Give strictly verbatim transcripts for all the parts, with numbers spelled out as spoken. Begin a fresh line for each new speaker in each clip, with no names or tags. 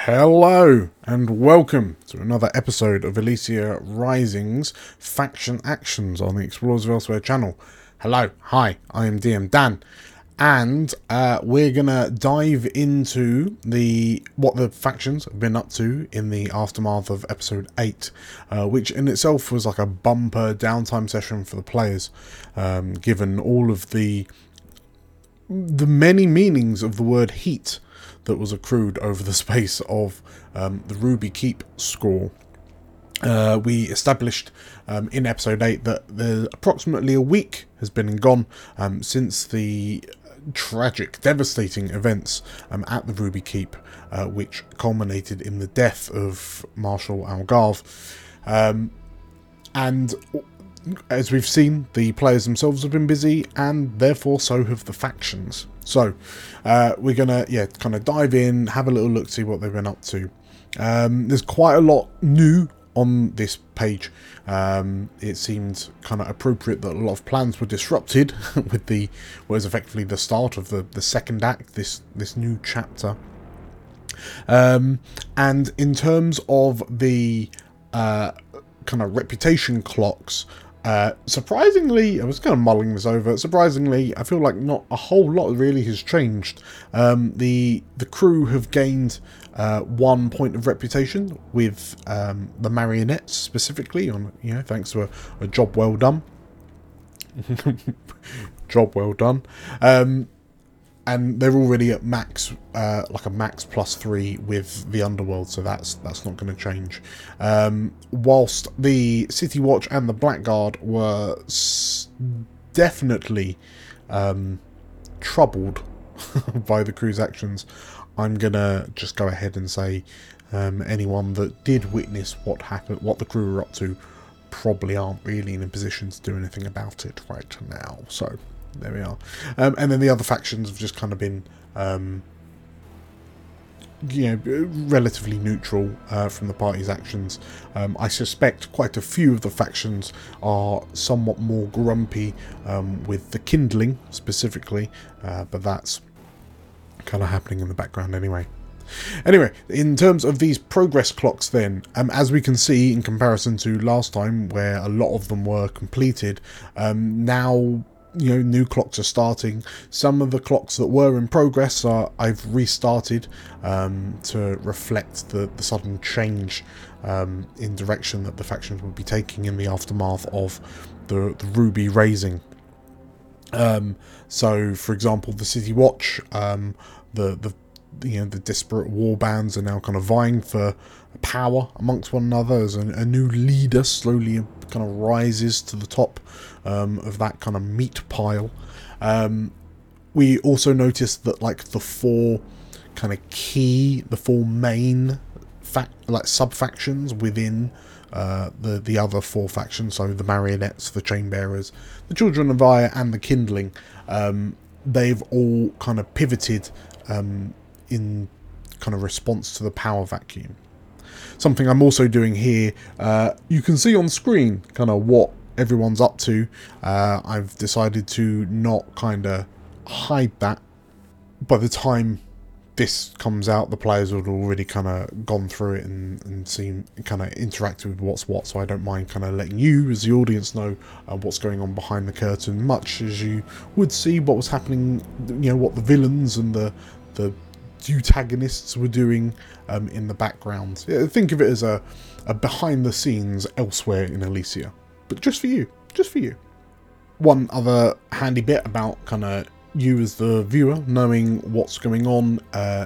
Hello and welcome to another episode of Elysia Rising's Faction Actions on the Explorers of Elsewhere channel. Hello, hi, I am D M Dan, and uh, we're gonna dive into the what the factions have been up to in the aftermath of episode eight, uh, which in itself was like a bumper downtime session for the players, um, given all of the the many meanings of the word heat that was accrued over the space of um, the Ruby Keep score. Uh, we established um, in episode eight that the, approximately a week has been and gone um, since the tragic, devastating events um, at the Ruby Keep, uh, which culminated in the death of Marshal Algarve. Um, and as we've seen, the players themselves have been busy, and therefore so have the factions. So uh, we're gonna, yeah, kind of dive in, have a little look, see what they've been up to. Um, there's quite a lot new on this page. Um, it seemed kind of appropriate that a lot of plans were disrupted with the what is effectively the start of the the second act, this this new chapter. Um, and in terms of the uh, kind of reputation clocks. Uh, surprisingly, I was kind of mulling this over. Surprisingly, I feel like not a whole lot really has changed. Um, the the crew have gained uh, one point of reputation with um, the marionettes specifically, on you know thanks to a, a job well done. Job well done. Um, and they're already at max, uh, like a max plus three with the Underworld, so that's that's not going to change. Um, whilst the City Watch and the Blackguard were s definitely um, troubled by the crew's actions, I'm gonna just go ahead and say um, anyone that did witness what happened, what the crew were up to, probably aren't really in a position to do anything about it right now. So. There we are. Um, and then the other factions have just kind of been, um, you know, relatively neutral uh, from the party's actions. Um, I suspect quite a few of the factions are somewhat more grumpy um, with the kindling specifically, uh, but that's kind of happening in the background anyway. Anyway, in terms of these progress clocks then, um, as we can see in comparison to last time where a lot of them were completed, um, now... you know, new clocks are starting. Some of the clocks that were in progress are I've restarted um, to reflect the, the sudden change um, in direction that the factions will be taking in the aftermath of the, the Ruby raising. Um, so, for example, the City Watch, um, the the you know the disparate war bands are now kind of vying for power amongst one another as a, a new leader slowly kind of rises to the top um, of that kind of meat pile. Um, we also noticed that like the four kind of key, the four main fact like sub factions within uh, the the other four factions, so the marionettes, the chain bearers, the children of Aya, and the kindling, um, they've all kind of pivoted um, in kind of response to the power vacuum. Something I'm also doing here, uh, you can see on screen kind of what everyone's up to. Uh, I've decided to not kind of hide that. By the time this comes out, the players would have already kind of gone through it and, and seen, kind of interacted with what's what, so I don't mind kind of letting you as the audience know uh, what's going on behind the curtain, much as you would see what was happening, you know, what the villains and the the antagonists were doing um, in the background. Yeah, think of it as a, a behind the scenes elsewhere in Elysia, but just for you, just for you. One other handy bit about kind of you as the viewer knowing what's going on, uh,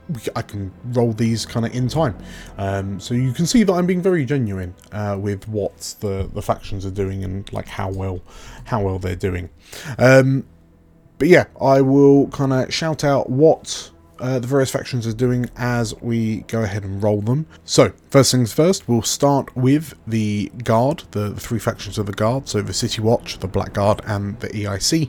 I can roll these kind of in time, um, so you can see that I'm being very genuine uh, with what the the factions are doing and like how well how well they're doing. Um, but yeah, I will kind of shout out what Uh, the various factions are doing as we go ahead and roll them. So, first things first, we'll start with the Guard, the, the three factions of the Guard, so the City Watch, the Blackguard, and the E I C.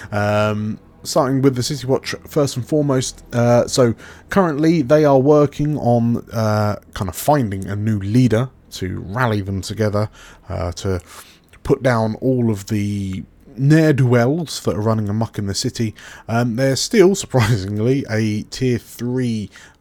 Um, starting with the City Watch first and foremost, uh, so currently they are working on uh, kind of finding a new leader to rally them together, uh, to put down all of the ne'er-do-wells that are running amok in the city. Um, they're still, surprisingly, a tier three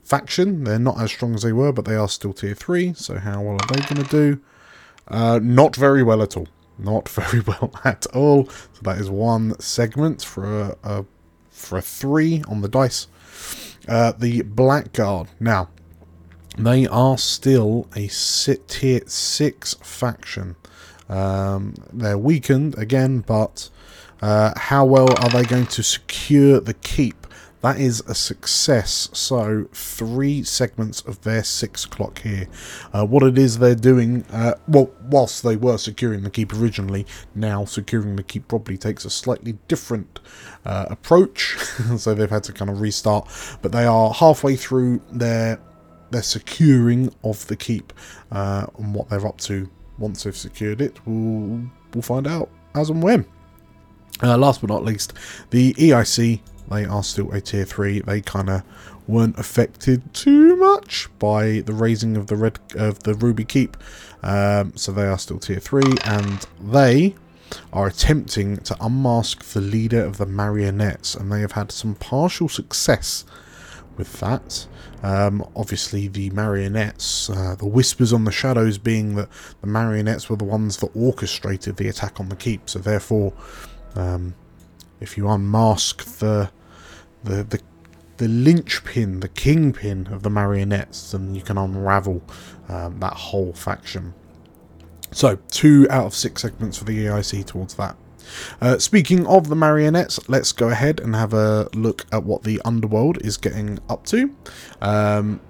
faction. They're not as strong as they were, but they are still tier three. So how well are they going to do? Uh, not very well at all. Not very well at all. So that is one segment for a, a for a three on the dice. Uh, the Blackguard. Now, they are still a sit tier six faction. Um, they're weakened again, but uh, how well are they going to secure the keep? That is a success. So three segments of their six o'clock here. Uh, what it is they're doing, uh, well, whilst they were securing the keep originally, now securing the keep probably takes a slightly different uh, approach. So they've had to kind of restart. But they are halfway through their their securing of the keep, uh, and what they're up to once they've secured it. We'll we'll find out as and when. Uh, last but not least, the E I C. They are still a tier three. They kind of weren't affected too much by the raising of the red of the Ruby Keep, um, so they are still tier three, and they are attempting to unmask the leader of the marionettes, and they have had some partial success with that. Um, obviously, the marionettes, uh, the whispers on the shadows, being that the marionettes were the ones that orchestrated the attack on the keep. So therefore, um, if you unmask the The, the the linchpin, the kingpin of the marionettes, and you can unravel um, that whole faction. So, two out of six segments for the E I C towards that. Uh, speaking of the marionettes, let's go ahead and have a look at what the Underworld is getting up to. Um,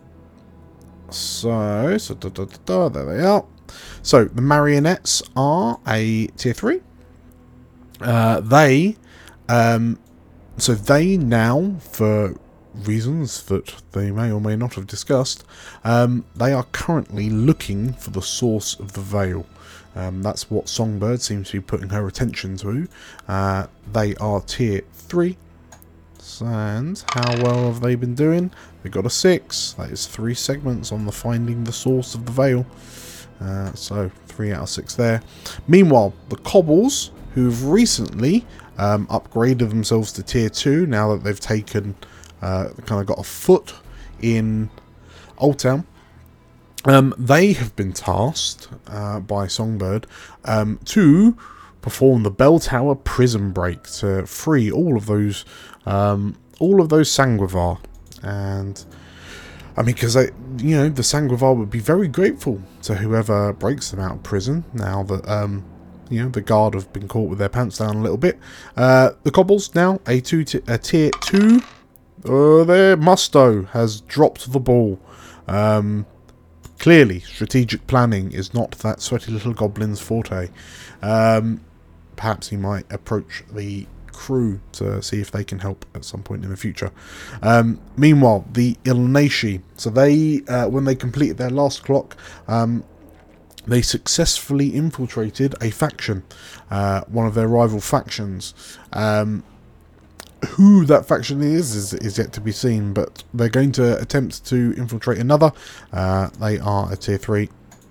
so, so da, da, da, da, there they are. So, the marionettes are a tier three. Uh, they... Um, So they now, for reasons that they may or may not have discussed, um, they are currently looking for the source of the veil. Um, that's what Songbird seems to be putting her attention to. Uh, they are tier three. And how well have they been doing? They got a six. That is three segments on the finding the source of the veil. Uh, so three out of six there. Meanwhile, the Cobbles, who've recently um, upgraded themselves to tier two, now that they've taken, uh, kind of got a foot in Old Town. Um, they have been tasked uh, by Songbird um, to perform the Bell Tower prison break to free all of those, um, all of those Sanguivar, and I mean, because they, you know, the Sanguivar would be very grateful to whoever breaks them out of prison now that, um, you know, the guard have been caught with their pants down a little bit. Uh, the Cobbles now a two, a tier two. Uh, their Musto has dropped the ball. Um, clearly, strategic planning is not that sweaty little goblin's forte. Um, perhaps he might approach the crew to see if they can help at some point in the future. Um, meanwhile, the Ilnashi, so they, uh, when they completed their last clock, um, they successfully infiltrated a faction, uh, one of their rival factions. Um, who that faction is, is is yet to be seen, but they're going to attempt to infiltrate another. Uh, they are a tier three,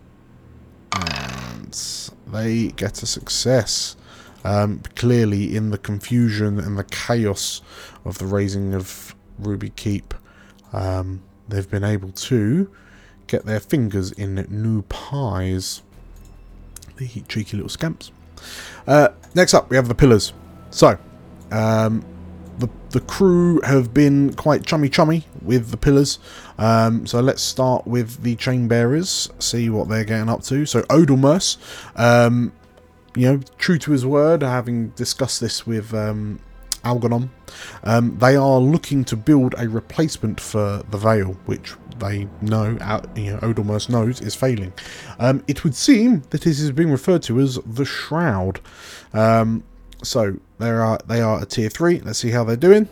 and they get a success. Um, clearly, in the confusion and the chaos of the raising of Ruby Keep, um, they've been able to get their fingers in new pies. The cheeky little scamps. Uh, next up, we have the Pillars. So, um, the the crew have been quite chummy chummy with the Pillars. Um, so let's start with the Chain Bearers. See what they're getting up to. So Odalmerce, um, you know, true to his word, having discussed this with um, Algernon, um, they are looking to build a replacement for the Veil, which they know, you know, Odalmerce knows is failing. Um, it would seem that this is being referred to as the Shroud. Um, so they are they are a tier three. Let's see how they're doing.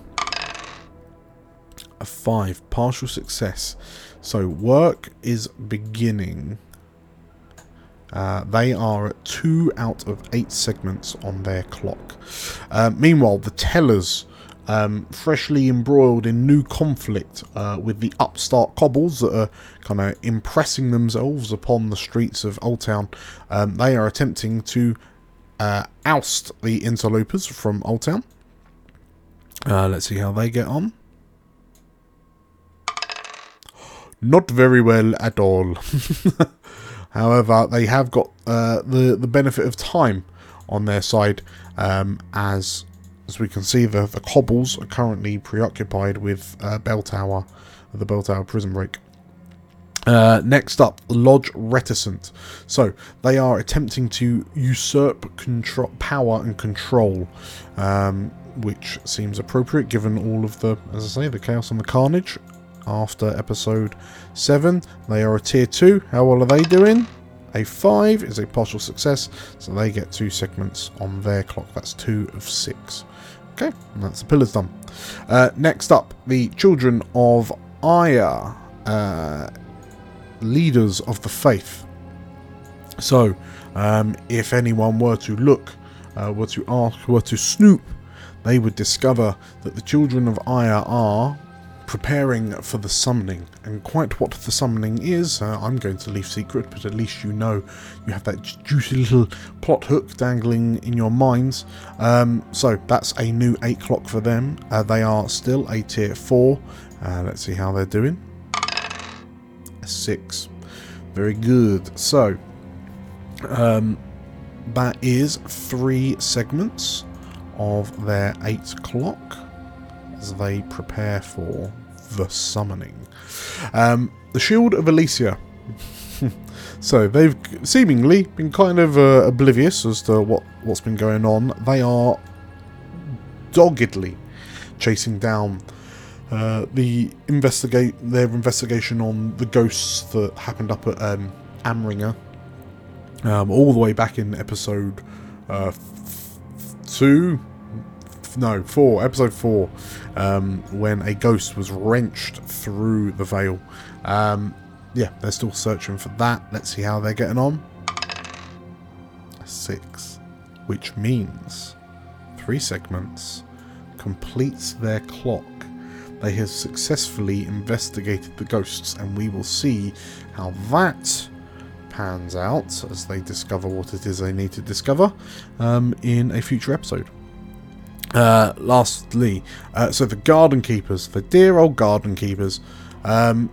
A five, partial success. So work is beginning. Uh, they are at two out of eight segments on their clock. Uh, meanwhile, the Tellers, um, freshly embroiled in new conflict uh, with the upstart Cobbles that are kind of impressing themselves upon the streets of Old Town. Um, they are attempting to uh, oust the Interlopers from Old Town. Uh, let's see how they get on. not very well at all. However, they have got uh, the the benefit of time on their side, um, as as we can see, the the Cobbles are currently preoccupied with uh, Bell Tower, the Bell Tower prison break. Uh, next up, Lodge Reticent. So they are attempting to usurp control, power and control, um, which seems appropriate given all of the, as I say, the chaos and the carnage after episode seven. They are a tier two. How well are they doing? A five is a partial success, so they get two segments on their clock. That's two of six. Okay, and that's the pillars done. Uh, next up, the Children of Aya. Uh, leaders of the faith. So um, if anyone were to look, uh, were to ask, were to snoop, they would discover that the Children of Aya are preparing for the summoning. And quite what the summoning is, uh, I'm going to leave secret, but at least you know, you have that juicy little plot hook dangling in your minds. Um, so that's a new eight clock for them. Uh, they are still a tier four. Uh, let's see how they're doing. Six. Very good. So um, that is three segments of their eight clock as they prepare for the summoning. Um, the Shield of Elysia. So they've seemingly been kind of uh, oblivious as to what, what's been going on. They are doggedly chasing down Uh, the investigate their investigation on the ghosts that happened up at um, Amringer, um, all the way back in episode uh, two, no four, episode four, um, when a ghost was wrenched through the veil. Um, yeah, they're still searching for that. Let's see how they're getting on. A six, which means three segments completes their clock. They have successfully investigated the ghosts, and we will see how that pans out as they discover what it is they need to discover um, in a future episode. Uh, lastly, uh, so the Garden Keepers, the dear old Garden Keepers, um,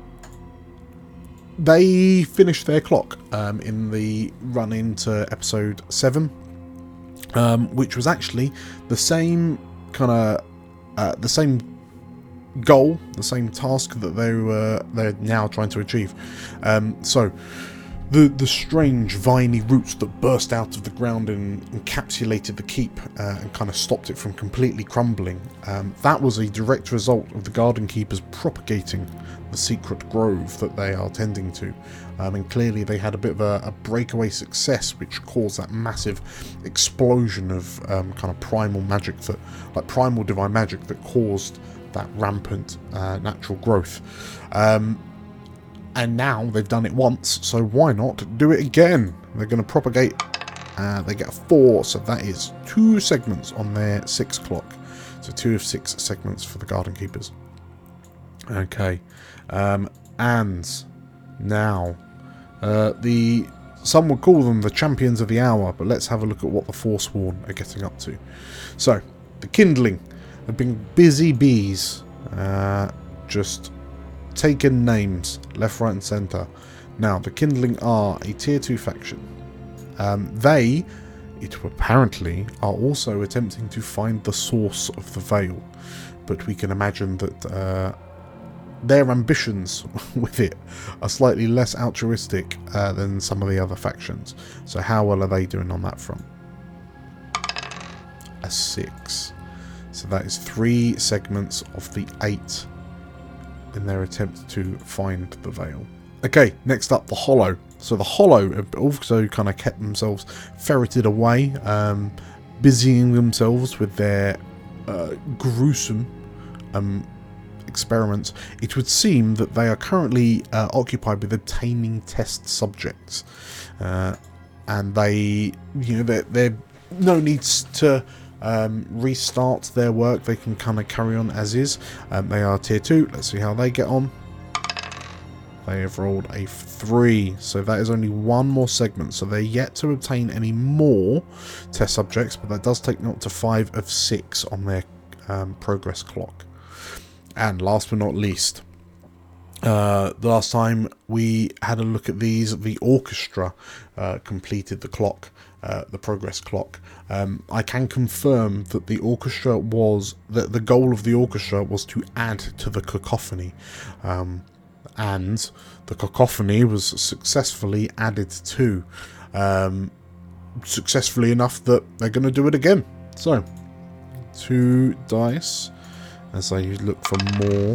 they finished their clock um, in the run into episode seven, um, which was actually the same kind of uh, the same goal, the same task that they were they're now trying to achieve. Um, so the the strange viney roots that burst out of the ground and encapsulated the keep uh, and kind of stopped it from completely crumbling. Um, that was a direct result of the Garden Keepers propagating the secret grove that they are tending to. Um, and clearly they had a bit of a, a breakaway success, which caused that massive explosion of um, kind of primal magic, that like primal divine magic that caused that rampant uh, natural growth. Um, and now they've done it once, so why not do it again? They're going to propagate. Uh, they get a four, so that is two segments on their six clock. So two of six segments for the Garden Keepers. Okay, um, and now uh, the some would call them the Champions of the Hour, but let's have a look at what the Forsworn are getting up to. So the Kindling have been busy bees, uh, just taking names left, right and centre. Now, the Kindling are a tier two faction. Um, they, it apparently, are also attempting to find the source of the veil, but we can imagine that uh, their ambitions with it are slightly less altruistic uh, than some of the other factions. So how well are they doing on that front? A six. So that is three segments of the eight in their attempt to find the veil. Okay, next up, the Hollow. So the Hollow have also kind of kept themselves ferreted away, um, busying themselves with their uh, gruesome um, experiments. It would seem that they are currently uh, occupied with obtaining test subjects, uh, and they, you know, they're, they're no needs to Um, restart their work. They can kind of carry on as is. Um, they are tier two. Let's see how they get on. They have rolled a three, so that is only one more segment. So they're yet to obtain any more test subjects, but that does take them up to five of six on their um, progress clock. And last but not least, Uh, the last time we had a look at these, the orchestra uh, completed the clock, uh, the progress clock. Um, I can confirm that the orchestra was, that the goal of the orchestra was to add to the cacophony. Um, and the cacophony was successfully added to. Um, successfully enough that they're going to do it again. So, two dice as I look for more.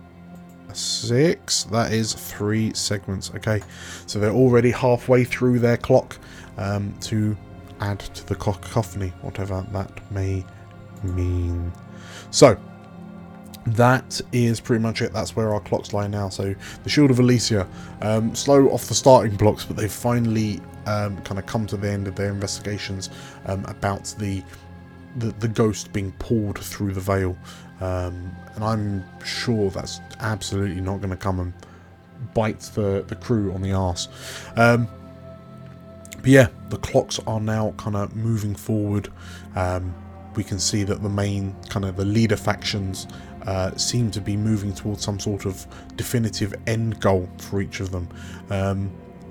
Six. That is three segments. Okay, so they're already halfway through their clock um, to add to the cacophony, whatever that may mean. So that is pretty much it. That's where our clocks lie now. So the Shield of Elysia, um, slow off the starting blocks, but they've finally um, kind of come to the end of their investigations um, about the, the the ghost being pulled through the veil. Um, and I'm sure that's absolutely not going to come and bite the, the crew on the arse. Um, but yeah, the clocks are now kind of moving forward. Um, we can see that the main kind of the leader factions uh, seem to be moving towards some sort of definitive end goal for each of them. Um,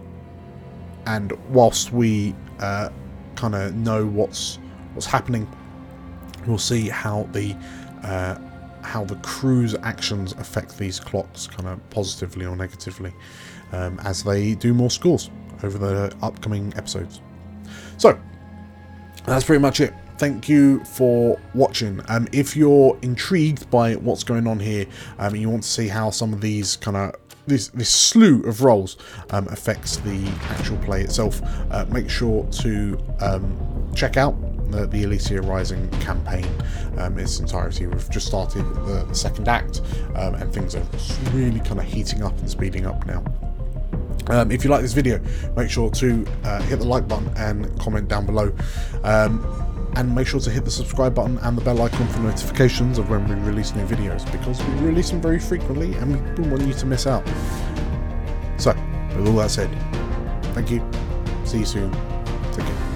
and whilst we uh, kind of know what's what's happening, we'll see how the Uh, how the crew's actions affect these clocks, kind of positively or negatively, um, as they do more scores over the upcoming episodes. So that's pretty much it. Thank you for watching. Um, if you're intrigued by what's going on here, um, and you want to see how some of these kind of this this slew of roles um, affects the actual play itself, uh, make sure to um, check out the, the Elysia Rising campaign um, in its entirety. We've just started the, the second act, um, and things are really kind of heating up and speeding up now. Um, if you like this video, make sure to uh, hit the like button and comment down below. Um, and make sure to hit the subscribe button and the bell icon for notifications of when we release new videos, because we release them very frequently and we don't want you to miss out. So, with all that said, thank you, see you soon, take care.